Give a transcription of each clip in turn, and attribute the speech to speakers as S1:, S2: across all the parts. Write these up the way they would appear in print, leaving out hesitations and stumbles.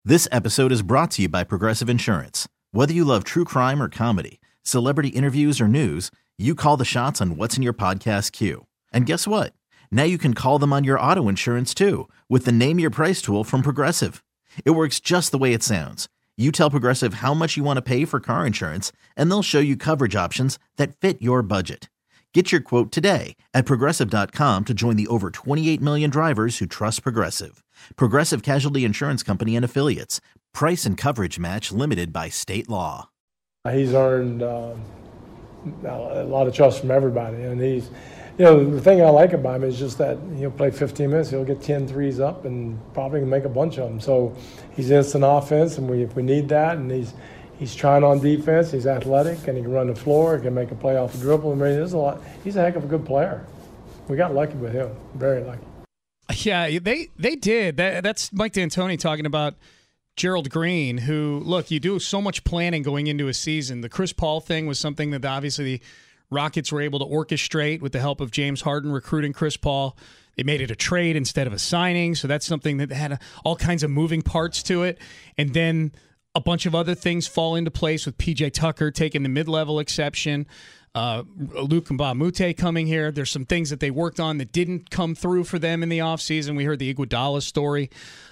S1: This episode is brought to you by Progressive Insurance. Whether you love true crime or comedy, celebrity interviews or news, you call the shots on what's in your podcast queue. And guess what? Now you can call them on your auto insurance too with the Name Your Price tool from Progressive. It works just the way it sounds. You tell Progressive how much you want to pay for car insurance, and they'll show you coverage options that fit your budget. Get your quote today at Progressive.com to join the over 28 million drivers who trust Progressive. Progressive Casualty Insurance Company and Affiliates. Price and coverage match limited by state law.
S2: He's earned a lot of trust from everybody. And he's, the thing I like about him is just that he'll play 15 minutes, he'll get 10 threes up and probably can make a bunch of them. So he's instant offense, and if we need that, and he's trying on defense, he's athletic, and he can run the floor, he can make a play off the dribble. I mean, there's a lot. He's a heck of a good player. We got lucky with him, very lucky.
S3: Yeah, they did. That's Mike D'Antoni talking about Gerald Green, who, look, you do so much planning going into a season. The Chris Paul thing was something that obviously the Rockets were able to orchestrate with the help of James Harden recruiting Chris Paul. They made it a trade instead of a signing, so that's something that had all kinds of moving parts to it. And then a bunch of other things fall into place with P.J. Tucker taking the mid-level exception. Luke Mbah-a-Moute coming here. There's some things that they worked on that didn't come through for them in the offseason. We heard the Iguodala story.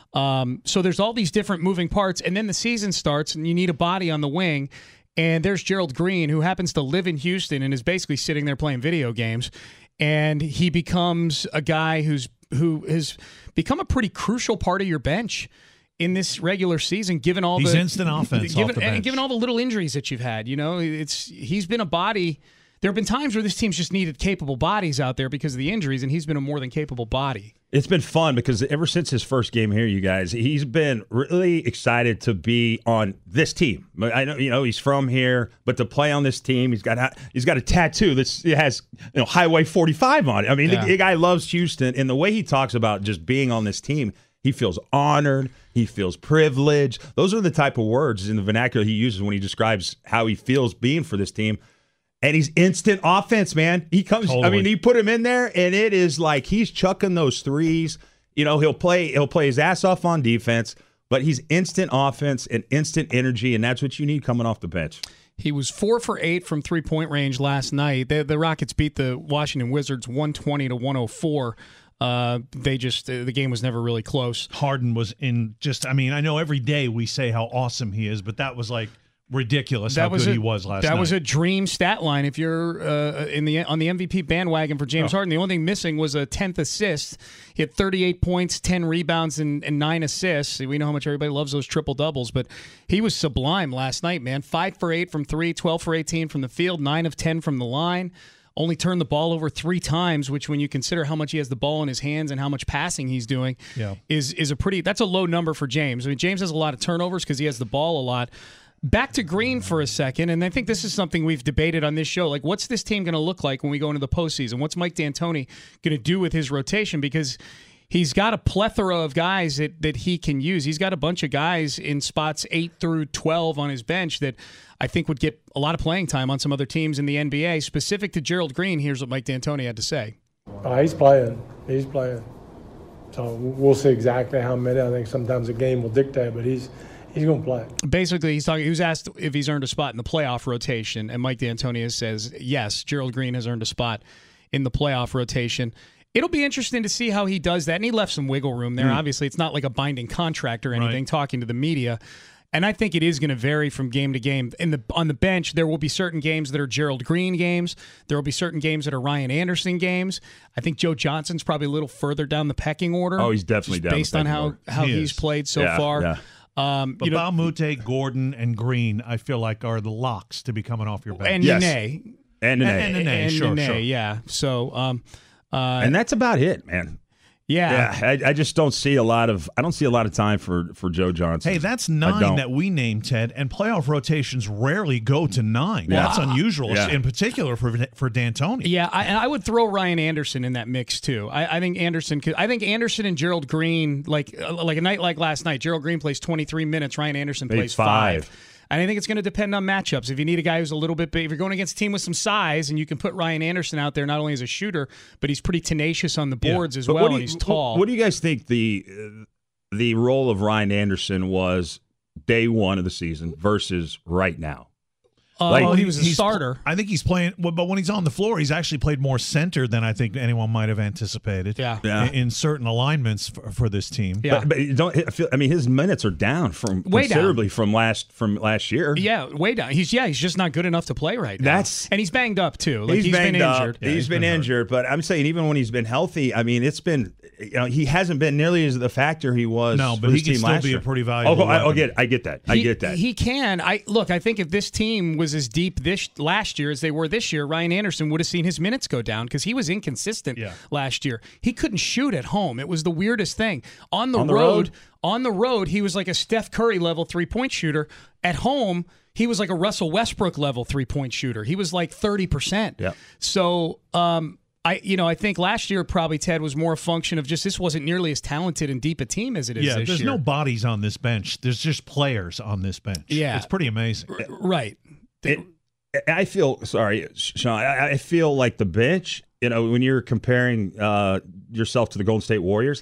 S3: So there's all these different moving parts, and then the season starts, and you need a body on the wing. And there's Gerald Green, who happens to live in Houston and is basically sitting there playing video games. And he becomes a guy who has become a pretty crucial part of your bench in this regular season, given all
S4: he's instant offense off the bench.
S3: And given all the little injuries that you've had. He's been a body. There have been times where this team's just needed capable bodies out there because of the injuries, and he's been a more than capable body.
S5: It's been fun because ever since his first game here, you guys, he's been really excited to be on this team. I know, he's from here, but to play on this team, he's got a tattoo that has Highway 45 on it. I mean, the guy loves Houston, and the way he talks about just being on this team, he feels honored. He feels privileged. Those are the type of words in the vernacular he uses when he describes how he feels being for this team. And he's instant offense, man. He comes. Totally. I mean, you put him in there, and it is like he's chucking those threes. He'll play his ass off on defense, but he's instant offense and instant energy, and that's what you need coming off the bench.
S3: He was 4 for 8 from three-point range last night. The Rockets beat the Washington Wizards 120-104. The game was never really close.
S4: Harden was I know every day we say how awesome he is, but that was like ridiculous how good he was last night.
S3: That was a dream stat line if you're on the MVP bandwagon for James Harden. The only thing missing was a 10th assist. He had 38 points, 10 rebounds, and 9 assists. We know how much everybody loves those triple-doubles, but he was sublime last night, man. 5 for 8 from 3, 12 for 18 from the field, 9 of 10 from the line. Only turned the ball over 3 times, which when you consider how much he has the ball in his hands and how much passing he's doing, is that's a low number for James. I mean, James has a lot of turnovers because he has the ball a lot. Back to Green for a second, and I think this is something we've debated on this show. Like, what's this team going to look like when we go into the postseason? What's Mike D'Antoni going to do with his rotation? Because he's got a plethora of guys that he can use. He's got a bunch of guys in spots 8 through 12 on his bench that I think would get a lot of playing time on some other teams in the NBA. Specific to Gerald Green, here's what Mike D'Antoni had to say.
S2: He's playing. So we'll see exactly how many. I think sometimes a game will dictate, but he's going to play.
S3: Basically, he was asked if he's earned a spot in the playoff rotation, and Mike D'Antoni says, yes, Gerald Green has earned a spot in the playoff rotation. It'll be interesting to see how he does that, and he left some wiggle room there. Obviously, it's not like a binding contract or anything, talking to the media. And I think it is going to vary from game to game. On the bench, there will be certain games that are Gerald Green games. There will be certain games that are Ryan Anderson games. I think Joe Johnson's probably a little further down the pecking order.
S5: Oh, he's definitely down
S3: based on how he's played so far. Yeah.
S4: But Mbah-a-Moute, Gordon, and Green, I feel like are the locks to be coming off your bench.
S3: And Nene.
S5: And
S4: Nene, sure.
S3: Yeah. So,
S5: and that's about it, man.
S3: Yeah.
S5: I just don't see a lot of time for Joe Johnson.
S4: Hey, that's 9 that we named, Ted, and playoff rotations rarely go to 9. Yeah. That's unusual, in particular for D'Antoni.
S3: Yeah, I would throw Ryan Anderson in that mix too. I think Anderson and Gerald Green, like a night like last night, Gerald Green plays 23 minutes, Ryan Anderson plays 5. And I think it's going to depend on matchups. If you need a guy who's a little bit big, if you're going against a team with some size, and you can put Ryan Anderson out there not only as a shooter, but he's pretty tenacious on the boards as well, and he's tall.
S5: What do you guys think the the role of Ryan Anderson was day one of the season versus right now?
S3: He was a starter.
S4: I think he's playing, but when he's on the floor, he's actually played more center than I think anyone might have anticipated.
S3: Yeah.
S4: In certain alignments for this team.
S3: Yeah.
S5: But his minutes are down considerably from last year.
S3: Yeah, way down. He's just not good enough to play right now. And he's banged up too. Like, he's been injured.
S5: Yeah, he's been injured. But I'm saying even when he's been healthy, I mean, it's been he hasn't been nearly as the factor he was.
S4: No, but he can still be a pretty valuable.
S5: I get that. I get that.
S3: He can. I think if this team was as deep last year as they were this year, Ryan Anderson would have seen his minutes go down because he was inconsistent last year. He couldn't shoot at home. It was the weirdest thing. On the road, he was like a Steph Curry level 3-point shooter. At home, he was like a Russell Westbrook level 3-point shooter. He was like 30%.
S5: Yeah.
S3: So, I think last year probably, Ted, was more a function of just this wasn't nearly as talented and deep a team as it is this year.
S4: There's no bodies on this bench. There's just players on this bench.
S3: Yeah.
S4: It's pretty amazing.
S3: Right.
S5: I feel Sean. I feel like the bench. When you're comparing yourself to the Golden State Warriors,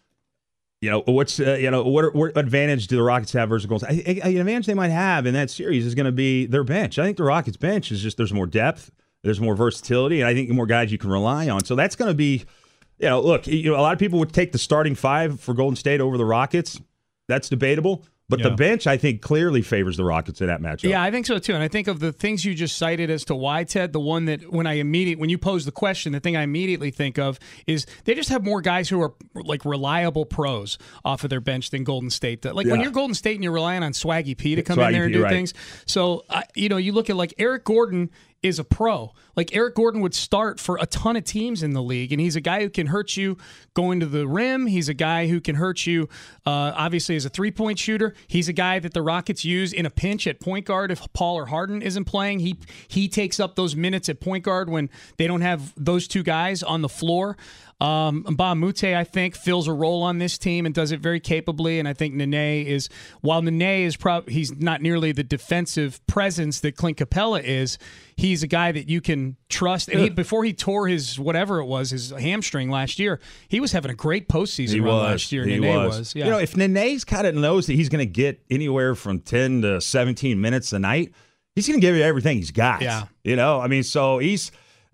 S5: what advantage do the Rockets have versus Golden State? An advantage they might have in that series is going to be their bench. I think the Rockets bench is just there's more depth, there's more versatility, and I think more guys you can rely on. So that's going to be, look, a lot of people would take the starting five for Golden State over the Rockets. That's debatable. But the bench, I think, clearly favors the Rockets in that matchup.
S3: Yeah, I think so, too. And I think of the things you just cited as to why, Ted, the one that when you pose the question, the thing I immediately think of is they just have more guys who are like reliable pros off of their bench than Golden State. When you're Golden State and you're relying on Swaggy P to come in there and do things. So, you look at like Eric Gordon is a pro. Like Eric Gordon would start for a ton of teams in the league, and he's a guy who can hurt you going to the rim. He's a guy who can hurt you, obviously, as a 3-point shooter. He's a guy that the Rockets use in a pinch at point guard if Paul or Harden isn't playing. He takes up those minutes at point guard when they don't have those two guys on the floor. Mbah a Moute, I think, fills a role on this team and does it very capably. And I think while Nene is he's not nearly the defensive presence that Clint Capella is, he's a guy that you can trust. And before he tore his hamstring last year, he was having a great postseason run last year. Nene was. Yeah.
S5: If Nene's kind of knows that he's going to get anywhere from 10 to 17 minutes a night, he's going to give you everything he's got.
S3: Yeah.
S5: So he's.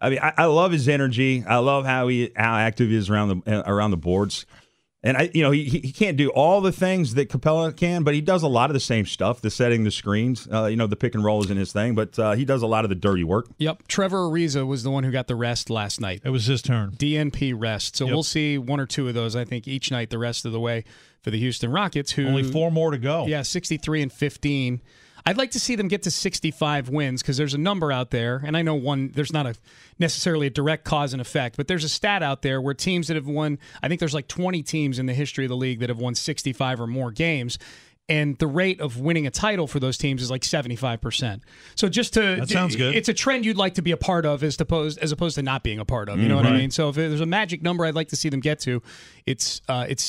S5: I love his energy. I love how active he is around the boards, and he can't do all the things that Capella can, but he does a lot of the same stuff. The setting, the screens, the pick and roll isn't his thing, but he does a lot of the dirty work.
S3: Yep. Trevor Ariza was the one who got the rest last night.
S4: It was his turn.
S3: DNP rest. So we'll see one or two of those, I think, each night the rest of the way for the Houston Rockets. Who
S4: only 4 more to go.
S3: Yeah, 63-15. I'd like to see them get to 65 wins because there's a number out there, and I know there's not necessarily a direct cause and effect, but there's a stat out there where teams that have won, I think there's like 20 teams in the history of the league that have won 65 or more games. And the rate of winning a title for those teams is like 75%. So that
S4: sounds good.
S3: It's a trend you'd like to be a part of as opposed to not being a part of. You know what I mean? So if there's a magic number I'd like to see them get to, it's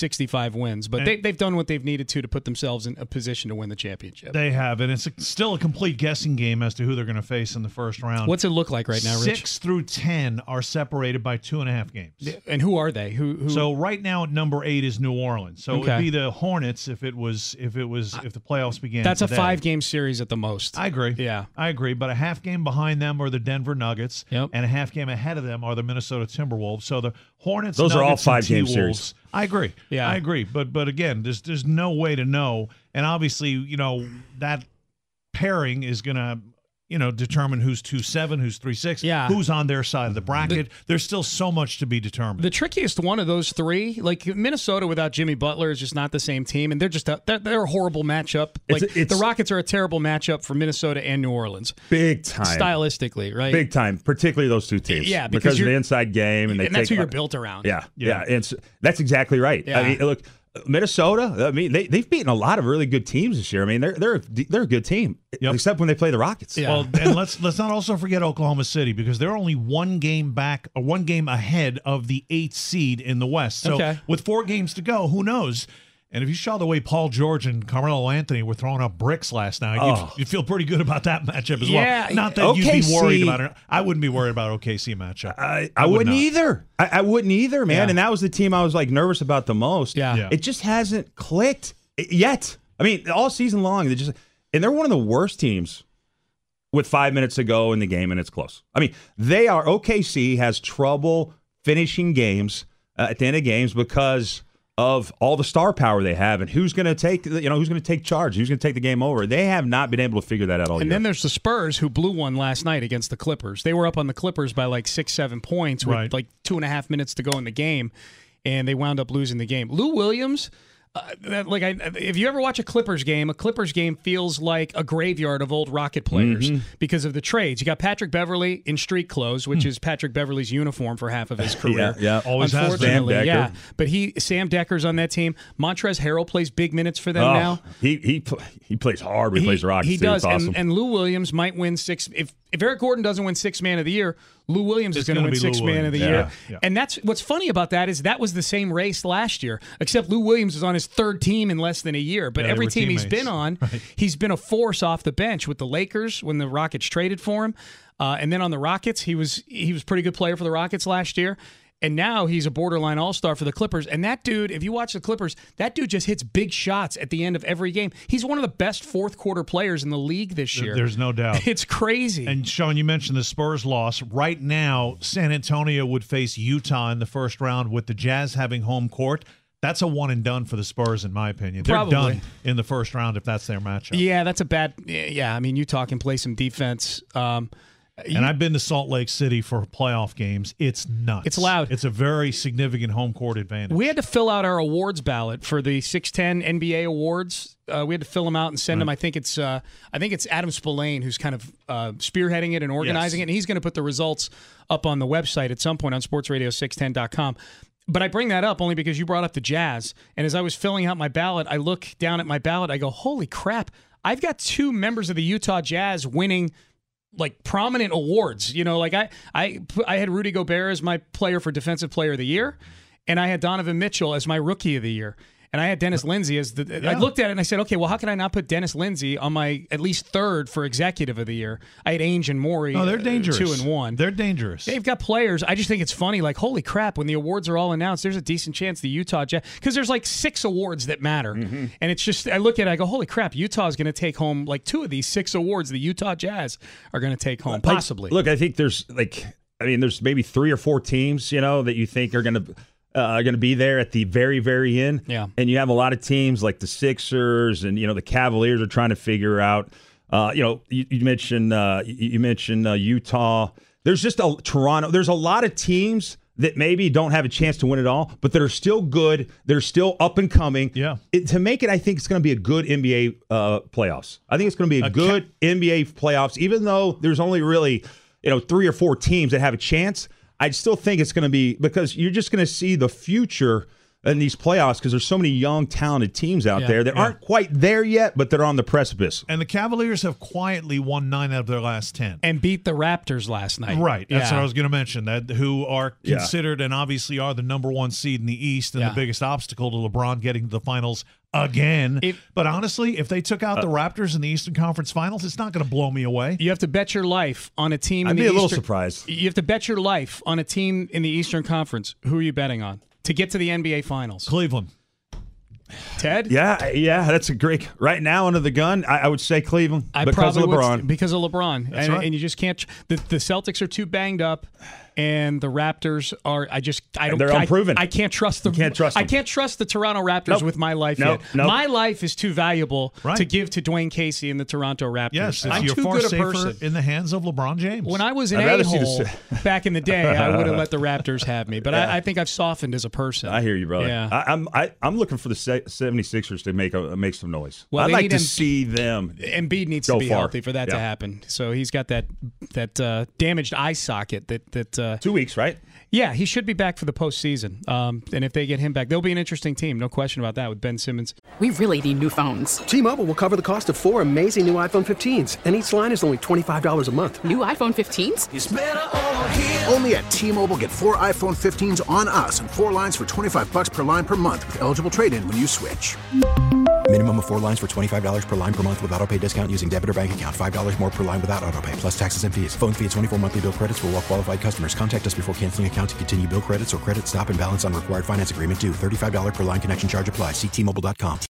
S3: 65 wins. But they've done what they've needed to put themselves in a position to win the championship.
S4: They have, and it's still a complete guessing game as to who they're going to face in the first round.
S3: What's it look like right now, Rich?
S4: 6 through 10 are separated by 2.5 games.
S3: And who are they? Who?
S4: So right now at number 8 is New Orleans. So it would be the Hornets if the playoffs began.
S3: That's
S4: today.
S3: A 5-game series at the most.
S4: I agree.
S3: Yeah.
S4: I agree. But a half game behind them are the Denver Nuggets,
S3: and
S4: a half game ahead of them are the Minnesota Timberwolves. So the Hornets,
S5: those
S4: Nuggets,
S5: are all 5-game series.
S4: I agree.
S3: Yeah.
S4: I agree. But again, there's no way to know. And obviously, that pairing is going to determine who's 2-7, who's 3-6, who's on their side of the bracket. There's still so much to be determined.
S3: The trickiest one of those three, like Minnesota without Jimmy Butler, is just not the same team, and they're a horrible matchup. The Rockets are a terrible matchup for Minnesota and New Orleans.
S5: Big time.
S3: Stylistically, right?
S5: Big time, particularly those two teams.
S3: Yeah,
S5: because of the inside game. And
S3: that's who you're built around.
S5: Yeah. And that's exactly right.
S3: Yeah.
S5: I mean, look, Minnesota, I mean, they've beaten a lot of really good teams this year. I mean, they're a good team, except when they play the Rockets.
S3: Yeah.
S4: Well, and let's not also forget Oklahoma City, because they're only one game ahead of the 8th seed in the West. So with 4 games to go, who knows? And if you saw the way Paul George and Carmelo Anthony were throwing up bricks last night, you'd feel pretty good about that matchup as well. Not that you'd be worried about it. I wouldn't be worried about OKC matchup.
S5: I wouldn't either. I wouldn't either, man.
S3: Yeah.
S5: And that was the team I was like nervous about the most.
S3: Yeah.
S5: It just hasn't clicked yet. I mean, all season long, they're one of the worst teams with 5 minutes to go in the game, and it's close. I mean, OKC has trouble finishing games at the end of games because of all the star power they have, and who's going to take charge, who's going to take the game over. They have not been able to figure that out all year.
S3: And then there's the Spurs, who blew one last night against the Clippers. They were up on the Clippers by like 6-7 points with like 2.5 minutes to go in the game, and they wound up losing the game. Lou Williams. If you ever watch a Clippers game feels like a graveyard of old Rocket players because of the trades. You got Patrick Beverley in street clothes, which is Patrick Beverley's uniform for half of his career.
S5: Always has been. Sam Decker.
S3: Yeah, but Sam Decker's on that team. Montrezl Harrell plays big minutes for them now.
S5: He plays hard when he plays the Rockets.
S3: He does,
S5: awesome.
S3: and Lou Williams might win six. If Eric Gordon doesn't win Sixth Man of the Year, Lou Williams is going to win Sixth Man of the Year.
S4: Yeah.
S3: And that's what's funny about that is that was the same race last year, except Lou Williams was on his third team in less than a year. But every team he's been on, he's been a force off the bench with the Lakers when the Rockets traded for him. And then on the Rockets, he was a pretty good player for the Rockets last year. And now he's a borderline all-star for the Clippers. And that dude, if you watch the Clippers, that dude just hits big shots at the end of every game. He's one of the best fourth-quarter players in the league this year.
S4: There's no doubt.
S3: It's crazy.
S4: And, Sean, you mentioned the Spurs loss. Right now, San Antonio would face Utah in the first round with the Jazz having home court. That's a one-and-done for the Spurs, in my opinion. They're done in the first round if that's their matchup.
S3: Yeah, that's a bad – yeah, I mean, Utah can play some defense.
S4: And I've been to Salt Lake City for playoff games. It's nuts.
S3: It's loud.
S4: It's a very significant home court advantage.
S3: We had to fill out our awards ballot for the 610 NBA awards. We had to fill them out and send them. I think it's Adam Spillane who's kind of spearheading it and organizing it. And he's going to put the results up on the website at some point on sportsradio610.com. But I bring that up only because you brought up the Jazz. And as I was filling out my ballot, I look down at my ballot. I go, holy crap. I've got two members of the Utah Jazz winning like prominent awards. You know, like I had Rudy Gobert as my player for Defensive Player of the Year, and I had Donovan Mitchell as my Rookie of the Year. And I had Dennis Lindsey as the. I looked at it and I said, okay, well, how can I not put Dennis Lindsey on my at least third for Executive of the Year? I had Ainge and Morey.
S4: Oh, they're dangerous.
S3: 2-1.
S4: They're dangerous.
S3: They've got players. I just think it's funny. Like, holy crap! When the awards are all announced, there's a decent chance the Utah Jazz, because there's like 6 awards that matter, and it's just I look at it, I go, holy crap! Utah's going to take home like 2 of these 6 awards. The Utah Jazz are going to take home, possibly.
S5: Look, I think there's there's maybe 3 or 4 teams, that you think are going to be there at the very, very end.
S3: Yeah.
S5: And you have a lot of teams like the Sixers and, the Cavaliers are trying to figure out, you mentioned Utah. There's just Toronto. There's a lot of teams that maybe don't have a chance to win it all, but that are still good. They're still up and coming.
S4: Yeah.
S5: To make it, I think it's going to be a good NBA playoffs. I think it's going to be a good NBA playoffs, even though there's only really, 3 or 4 teams that have a chance. I still think it's going to be, because you're just going to see the future in these playoffs because there's so many young, talented teams out there that aren't quite there yet, but they're on the precipice.
S4: And the Cavaliers have quietly won 9 out of their last 10.
S3: And beat the Raptors last night.
S4: Right. That's what I was going to mention, who are considered and obviously are the number 1 seed in the East and the biggest obstacle to LeBron getting to the finals again. But honestly, if they took out the Raptors in the Eastern Conference Finals, it's not going to blow me away.
S3: You have to bet your life on a team
S5: I'd
S3: in the
S5: be a
S3: Eastern.
S5: little surprised.
S3: You have to bet your life on a team in the Eastern Conference. Who are you betting on to get to the NBA Finals?
S4: Cleveland.
S3: Ted?
S5: Yeah, that's a great. Right now, under the gun, I would say Cleveland because of LeBron.
S3: Because of LeBron.
S4: That's right.
S3: And you just can't. The Celtics are too banged up, and the Raptors are.
S5: They're unproven.
S3: I can't trust them.
S5: You can't trust them.
S3: I can't trust the Toronto Raptors with my life yet. My life is too valuable to give to Dwayne Casey and the Toronto Raptors.
S4: Yes,
S3: I'm
S4: you're
S3: too
S4: far
S3: good a
S4: safer
S3: person.
S4: in the hands of LeBron James.
S3: When I was an a-hole back in the day, I would have let the Raptors have me. But I think I've softened as a person.
S5: I hear you, brother.
S3: Yeah.
S5: I'm looking for the 76ers to make some noise.
S3: Well,
S5: I'd like to see them.
S3: Embiid needs to be healthy for that to happen. So he's got that damaged eye socket that
S5: 2 weeks, right?
S3: Yeah, he should be back for the postseason. And if they get him back, they'll be an interesting team. No question about that with Ben Simmons.
S6: We really need new phones.
S7: T-Mobile will cover the cost of 4 amazing new iPhone 15s, and each line is only $25 a month.
S6: New iPhone 15s?
S8: It's better over here. Only at T-Mobile, get 4 iPhone 15s on us and 4 lines for $25 per line per month with eligible trade-in when you switch.
S9: Minimum of 4 lines for $25 per line per month with autopay discount using debit or bank account. $5 more per line without autopay, plus taxes and fees. Phone fee at 24 monthly bill credits for well-qualified customers. Contact us before canceling account to continue bill credits or credit stop and balance on required finance agreement due. $35 per line connection charge applies. See T-Mobile.com.